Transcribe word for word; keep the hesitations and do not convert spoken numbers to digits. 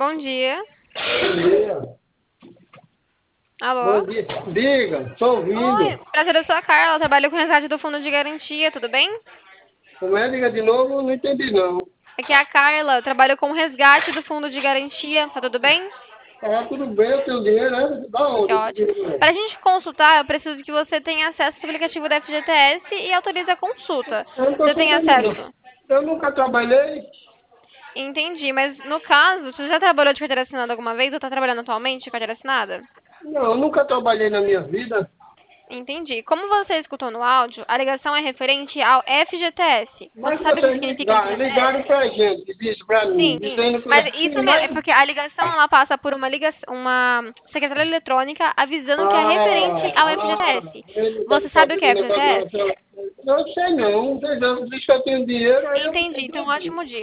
Bom dia. Bom dia. Alô? Bom dia. Diga, estou Oi, ouvindo. prazer, eu sou a Carla, eu trabalho com resgate do Fundo de Garantia, tudo bem? Como é? Diga de novo, não entendi não. Aqui é a Carla, eu trabalho com resgate do Fundo de Garantia, tá tudo bem? Ah, tudo bem, eu tenho dinheiro, né? Da Que onde esse ótimo. dinheiro? Para a gente consultar, eu preciso que você tenha acesso ao aplicativo da F G T S e autorize a consulta. Eu não estou Você tem sabendo não. acesso? Eu nunca trabalhei. Entendi, mas no caso, você já trabalhou de carteira assinada alguma vez ou está trabalhando atualmente de carteira assinada? Não, eu nunca trabalhei na minha vida. Entendi. Como você escutou no áudio, a ligação é referente ao F G T S. Você Mas sabe o que vocês significa ligaram, F G T S? ligaram pra gente, disse pra mim, Sim, sim. dizendo Mas que... isso Sim, mesmo, é mas... porque a ligação ela passa por uma ligação, uma secretária eletrônica avisando que é referente Ah, ao ah, F G T S. ele Você deve sabe o saber que é do negócio. F G T S? Não sei não, não sei não. Diz que eu tenho dinheiro, aí eu Entendi. fiquei Então, um tranquilo. ótimo dia.